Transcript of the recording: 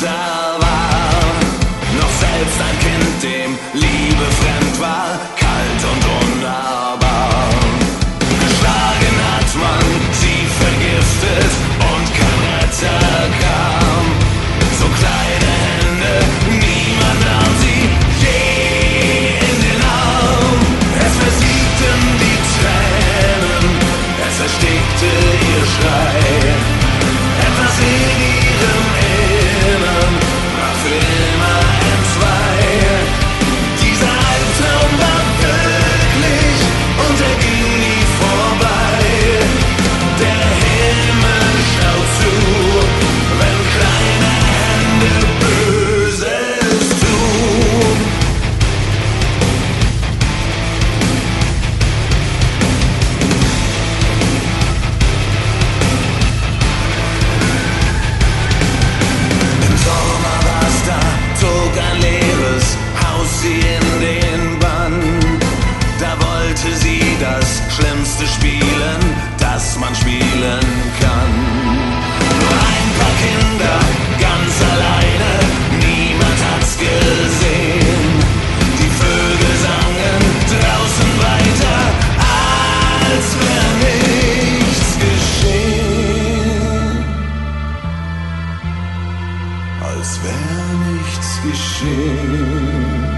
Mutter war. Noch selbst ein Kind, dem Liebe fremd war, kalt und unnahbar. Geschlagen hat man sie, vergiftet und kein Retter kam. So kleine Hände, niemand nahm sie je in den Arm. Es versiegten die Tränen, es erstickte ihr Schrei. Etwas in ihrem Innern war für immer entzwei. Dieser Albtraum war wirklich und er ging nie vorbei. Der Himmel schaut zu, wenn kleine Hände Böses tun. Im Sommer war's da, zog ein leeres Haus sie in den Bann. Da wollte sie das Schlimmste spielen, das man spielen kann. Nur ein paar Kinder, ganz alleine, niemand hat's gesehen. Die Vögel sangen draußen weiter, als wär nichts geschehen. Als wär nichts geschehen.